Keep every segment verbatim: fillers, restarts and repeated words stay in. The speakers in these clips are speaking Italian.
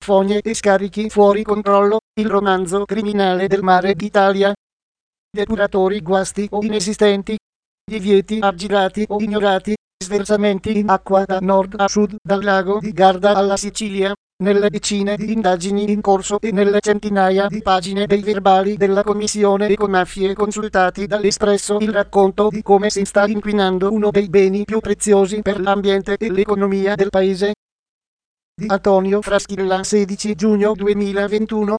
fogne e scarichi fuori controllo, il romanzo criminale del mare d'Italia. Depuratori guasti o inesistenti, divieti aggirati o ignorati, sversamenti in acqua da nord a sud, dal lago di Garda alla Sicilia, nelle decine di indagini in corso e nelle centinaia di pagine dei verbali della Commissione Ecomafie consultati dall'Espresso, il racconto di come si sta inquinando uno dei beni più preziosi per l'ambiente e l'economia del paese. Di Antonio Fraschilla, sedici giugno duemilaventuno.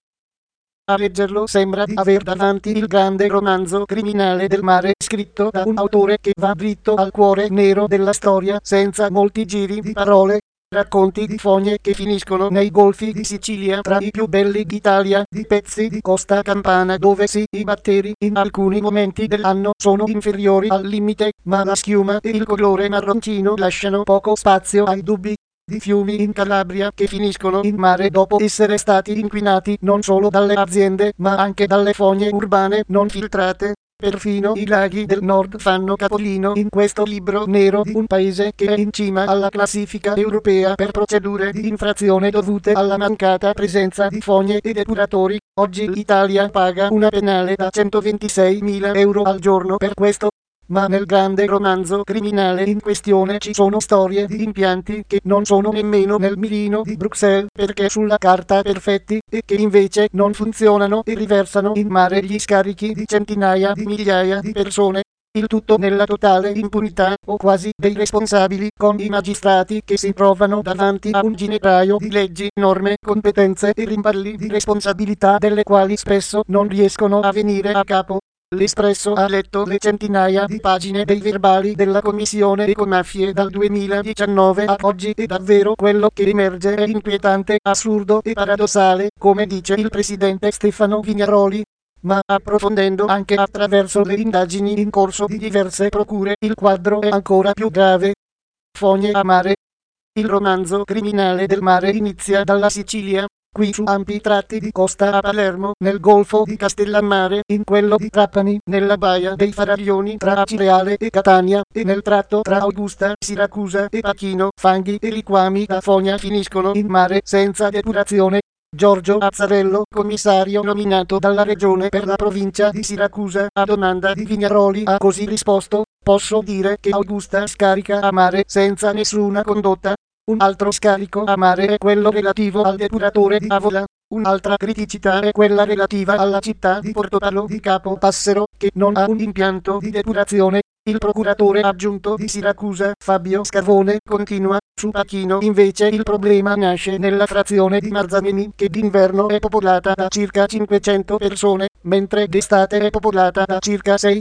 A leggerlo sembra di aver davanti il grande romanzo criminale del mare, scritto da un autore che va dritto al cuore nero della storia, senza molti giri di parole. Racconti di fogne che finiscono nei golfi di Sicilia, tra i più belli d'Italia, di pezzi di costa campana dove sì, i batteri in alcuni momenti dell'anno sono inferiori al limite, ma la schiuma e il colore marroncino lasciano poco spazio ai dubbi. Di fiumi in Calabria che finiscono in mare dopo essere stati inquinati non solo dalle aziende ma anche dalle fogne urbane non filtrate. Perfino i laghi del nord fanno capolino in questo libro nero di un paese che è in cima alla classifica europea per procedure di infrazione dovute alla mancata presenza di fogne e depuratori. Oggi l'Italia paga una penale da centoventiseimila euro al giorno per questo. Ma nel grande romanzo criminale in questione ci sono storie di impianti che non sono nemmeno nel mirino di Bruxelles perché sulla carta perfetti e che invece non funzionano e riversano in mare gli scarichi di centinaia di migliaia di persone. Il tutto nella totale impunità, o quasi, dei responsabili, con i magistrati che si trovano davanti a un ginepraio di leggi, norme, competenze e rimpalli di responsabilità delle quali spesso non riescono a venire a capo. L'Espresso ha letto le centinaia di pagine dei verbali della Commissione Ecomafie dal duemiladiciannove a oggi e davvero quello che emerge è inquietante, assurdo e paradossale, come dice il presidente Stefano Vignaroli. Ma approfondendo anche attraverso le indagini in corso di diverse procure, il quadro è ancora più grave. Fogne a mare. Il romanzo criminale del mare inizia dalla Sicilia. Qui su ampi tratti di costa a Palermo, nel golfo di Castellammare, in quello di Trapani, nella baia dei Faraglioni tra Acireale e Catania, e nel tratto tra Augusta, Siracusa e Pachino, fanghi e liquami da fogna finiscono in mare senza depurazione. Giorgio Azzarello, commissario nominato dalla regione per la provincia di Siracusa, a domanda di Vignaroli ha così risposto: posso dire che Augusta scarica a mare senza nessuna condotta. Un altro scarico a mare è quello relativo al depuratore di Avola. Un'altra criticità è quella relativa alla città di Portopalo di Capo Passero, che non ha un impianto di depurazione. Il procuratore aggiunto di Siracusa, Fabio Scavone, continua: su Pachino invece il problema nasce nella frazione di Marzamemi, che d'inverno è popolata da circa cinquecento persone, mentre d'estate è popolata da circa sei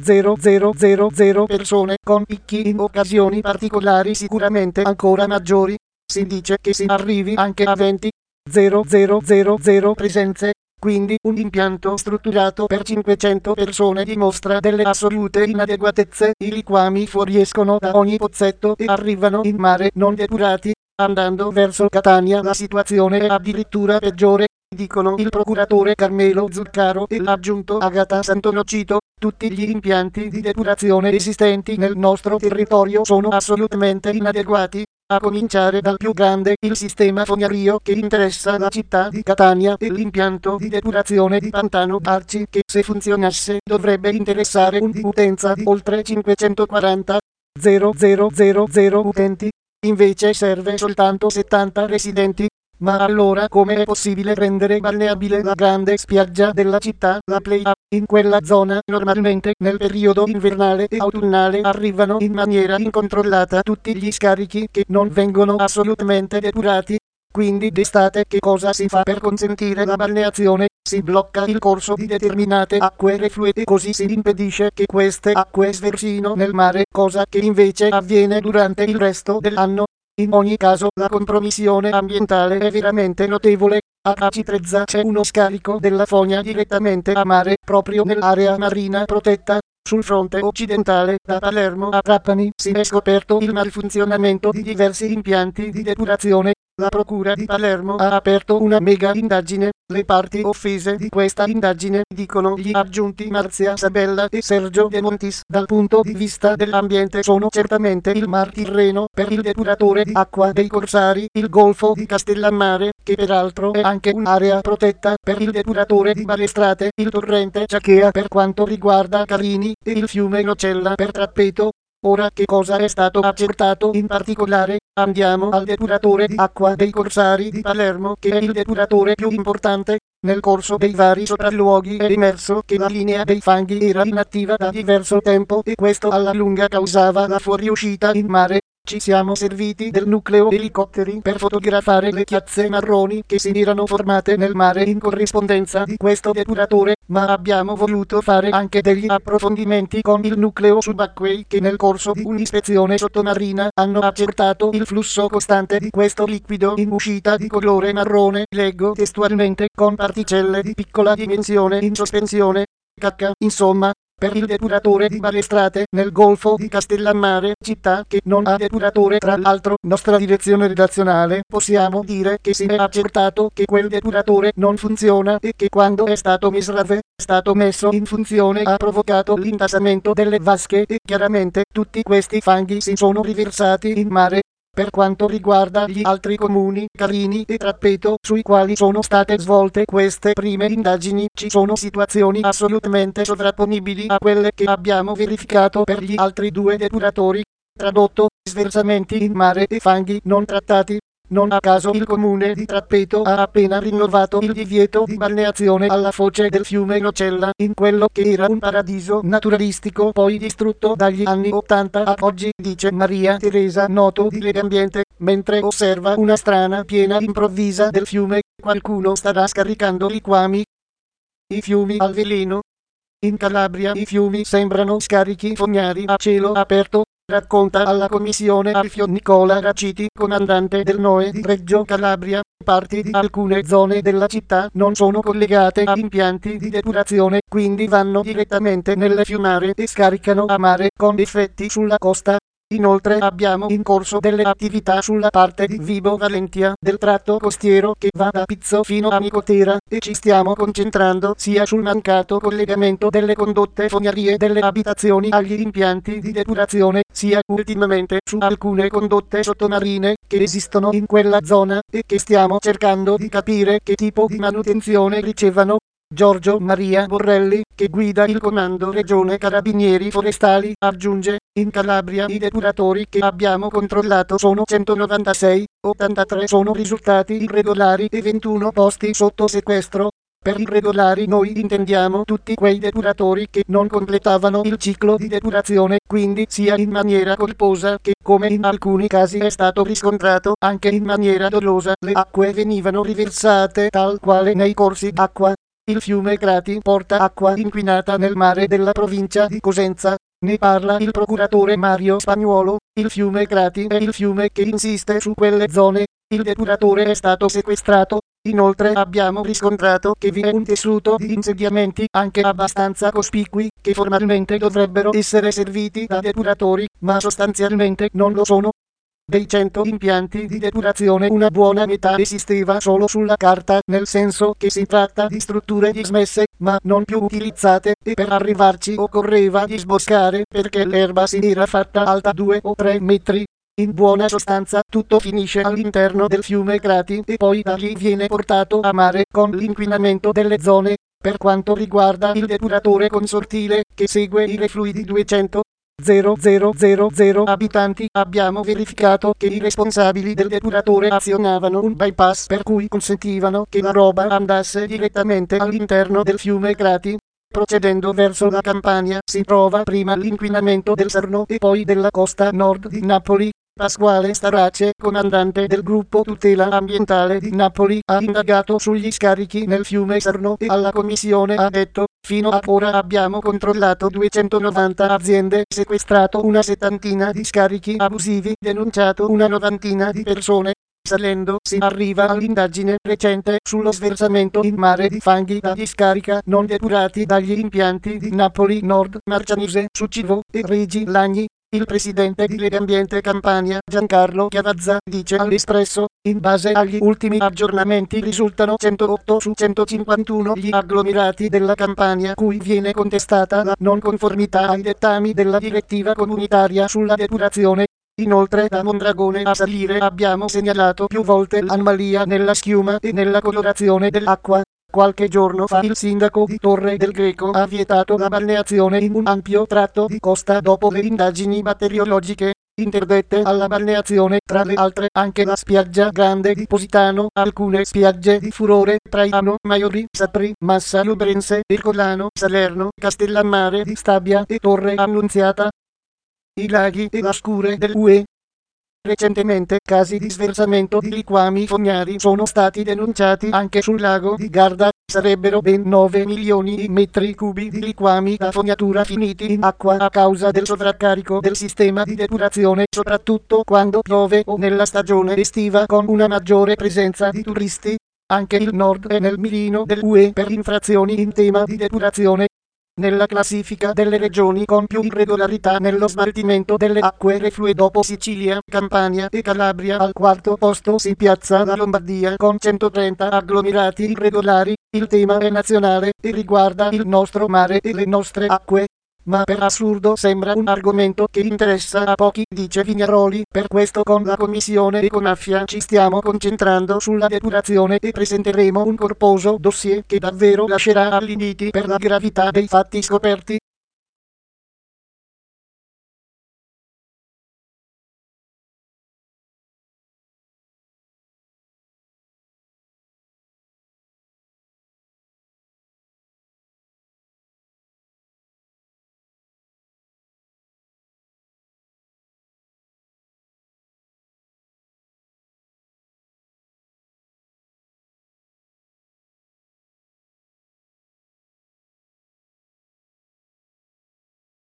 mila persone, con picchi in occasioni particolari sicuramente ancora maggiori. Si dice che si arrivi anche a venti mila presenze. Quindi un impianto strutturato per cinquecento persone dimostra delle assolute inadeguatezze. I liquami fuoriescono da ogni pozzetto e arrivano in mare non depurati. Andando verso Catania la situazione è addirittura peggiore, dicono il procuratore Carmelo Zuccaro e l'aggiunto Agata Santonocito. Tutti gli impianti di depurazione esistenti nel nostro territorio sono assolutamente inadeguati, a cominciare dal più grande, il sistema fognario che interessa la città di Catania, e l'impianto di depurazione di Pantano Arci che, se funzionasse, dovrebbe interessare un'utenza di oltre cinquecentoquaranta mila utenti. Invece serve soltanto settanta residenti. Ma allora come è possibile rendere balneabile la grande spiaggia della città, la Playa? In quella zona normalmente nel periodo invernale e autunnale arrivano in maniera incontrollata tutti gli scarichi che non vengono assolutamente depurati. Quindi d'estate che cosa si fa per consentire la balneazione? Si blocca il corso di determinate acque reflue e così si impedisce che queste acque sversino nel mare, cosa che invece avviene durante il resto dell'anno. In ogni caso la compromissione ambientale è veramente notevole. A Acitrezza c'è uno scarico della fogna direttamente a mare, proprio nell'area marina protetta. Sul fronte occidentale, da Palermo a Trapani, si è scoperto il malfunzionamento di diversi impianti di depurazione. La procura di Palermo ha aperto una mega indagine. Le parti offese di questa indagine, dicono gli aggiunti Marzia Sabella e Sergio De Montis, dal punto di vista dell'ambiente sono certamente il Mar Tirreno per il depuratore di acqua dei Corsari, il Golfo di Castellammare, che peraltro è anche un'area protetta per il depuratore di Balestrate, il torrente Ciachea per quanto riguarda Carini e il fiume Nocella per Trappeto. Ora che cosa è stato accertato in particolare? Andiamo al depuratore di acqua dei Corsari di Palermo, che è il depuratore più importante. Nel corso dei vari sopralluoghi è emerso che la linea dei fanghi era inattiva da diverso tempo e questo alla lunga causava la fuoriuscita in mare. Ci siamo serviti del nucleo elicotteri per fotografare le chiazze marroni che si erano formate nel mare in corrispondenza di questo depuratore, ma abbiamo voluto fare anche degli approfondimenti con il nucleo subacquei che nel corso di un'ispezione sottomarina hanno accertato il flusso costante di questo liquido in uscita di colore marrone, leggo testualmente, con particelle di piccola dimensione in sospensione. Cacca, insomma. Per il depuratore di Balestrate nel Golfo di Castellammare, città che non ha depuratore, tra l'altro nostra direzione redazionale, possiamo dire che si è accertato che quel depuratore non funziona e che quando è stato misrave, è stato messo in funzione ha provocato l'intasamento delle vasche e chiaramente tutti questi fanghi si sono riversati in mare. Per quanto riguarda gli altri comuni, Carini e Trappeto, sui quali sono state svolte queste prime indagini, ci sono situazioni assolutamente sovrapponibili a quelle che abbiamo verificato per gli altri due depuratori. Tradotto, sversamenti in mare e fanghi non trattati. Non a caso il comune di Trappeto ha appena rinnovato il divieto di balneazione alla foce del fiume Nocella, in quello che era un paradiso naturalistico poi distrutto dagli anni ottanta a oggi, dice Maria Teresa Noto di Legambiente, mentre osserva una strana piena improvvisa del fiume. Qualcuno starà scaricando liquami. I fiumi al veleno. In Calabria i fiumi sembrano scarichi fognari a cielo aperto. Racconta alla commissione Alfio Nicola Raciti, comandante del N O E di Reggio Calabria. Parti di alcune zone della città non sono collegate a impianti di depurazione, quindi vanno direttamente nelle fiumare e scaricano a mare, con effetti sulla costa. Inoltre abbiamo in corso delle attività sulla parte di Vibo Valentia del tratto costiero che va da Pizzo fino a Nicotera e ci stiamo concentrando sia sul mancato collegamento delle condotte fognarie delle abitazioni agli impianti di depurazione, sia ultimamente su alcune condotte sottomarine che esistono in quella zona e che stiamo cercando di capire che tipo di manutenzione ricevano. Giorgio Maria Borrelli, che guida il comando Regione Carabinieri Forestali, aggiunge: in Calabria i depuratori che abbiamo controllato sono centonovantasei, ottantatré sono risultati irregolari e ventuno posti sotto sequestro. Per irregolari noi intendiamo tutti quei depuratori che non completavano il ciclo di depurazione, quindi sia in maniera colposa che, come in alcuni casi è stato riscontrato, anche in maniera dolosa, le acque venivano riversate tal quale nei corsi d'acqua. Il fiume Crati porta acqua inquinata nel mare della provincia di Cosenza. Ne parla il procuratore Mario Spagnuolo. Il fiume Crati è il fiume che insiste su quelle zone. Il depuratore è stato sequestrato. Inoltre abbiamo riscontrato che vi è un tessuto di insediamenti anche abbastanza cospicui, che formalmente dovrebbero essere serviti da depuratori, ma sostanzialmente non lo sono. Dei cento impianti di depurazione una buona metà esisteva solo sulla carta, nel senso che si tratta di strutture dismesse, ma non più utilizzate, e per arrivarci occorreva disboscare perché l'erba si era fatta alta due o tre metri. In buona sostanza tutto finisce all'interno del fiume Crati e poi da lì viene portato a mare con l'inquinamento delle zone. Per quanto riguarda il depuratore consortile, che segue i reflui duecento abitanti, abbiamo verificato che i responsabili del depuratore azionavano un bypass per cui consentivano che la roba andasse direttamente all'interno del fiume Crati. Procedendo verso la Campania si trova prima l'inquinamento del Sarno e poi della costa nord di Napoli. Pasquale Starace, comandante del gruppo tutela ambientale di Napoli, ha indagato sugli scarichi nel fiume Sarno e alla commissione ha detto: fino ad ora abbiamo controllato duecentonovanta aziende, sequestrato una settantina di scarichi abusivi, denunciato una novantina di persone. Salendo si arriva all'indagine recente sullo sversamento in mare di fanghi da discarica non depurati dagli impianti di Napoli Nord, Marcianise, Succivo e Regi Lagni. Il presidente di Legambiente Campania, Giancarlo Chiavazza, dice all'Espresso: in base agli ultimi aggiornamenti risultano centootto su centocinquantuno gli agglomerati della Campania cui viene contestata la non conformità ai dettami della direttiva comunitaria sulla depurazione. Inoltre da Mondragone a Salire abbiamo segnalato più volte l'anomalia nella schiuma e nella colorazione dell'acqua. Qualche giorno fa il sindaco di Torre del Greco ha vietato la balneazione in un ampio tratto di costa dopo le indagini batteriologiche. Interdette alla balneazione, tra le altre, anche la spiaggia Grande di Positano, alcune spiagge di Furore, Traiano, Maiori, Sapri, Massa Iubrense, Ercolano, Salerno, Castellammare di Stabia e Torre Annunziata. I laghi e la scure dell'U E. Recentemente casi di sversamento di liquami fognari sono stati denunciati anche sul lago di Garda. Sarebbero ben nove milioni di metri cubi di liquami da fognatura finiti in acqua a causa del sovraccarico del sistema di depurazione, soprattutto quando piove o nella stagione estiva con una maggiore presenza di turisti. Anche il Nord è nel mirino dell'U E per infrazioni in tema di depurazione. Nella classifica delle regioni con più irregolarità nello smaltimento delle acque reflue dopo Sicilia, Campania e Calabria, al quarto posto si piazza la Lombardia con centotrenta agglomerati irregolari. Il tema è nazionale e riguarda il nostro mare e le nostre acque. Ma per assurdo sembra un argomento che interessa a pochi, dice Vignaroli. Per questo con la Commissione Ecomafia ci stiamo concentrando sulla depurazione e presenteremo un corposo dossier che davvero lascerà allibiti per la gravità dei fatti scoperti.